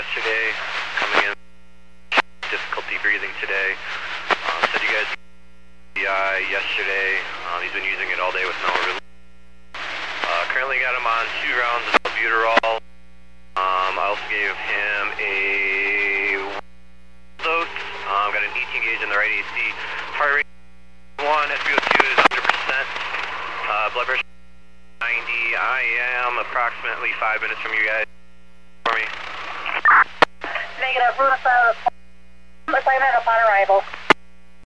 yesterday, coming in, difficulty breathing today. Said you guys yesterday. He's been using it all day with no relief. Currently got him on 2 rounds of albuterol. I also gave him a dose. Got an 18 gauge in the right AC. Heart rate 1, SpO2 is 100%. Blood pressure 90. I am approximately 5 minutes from you guys. For me. Negative. Route assignment upon arrival.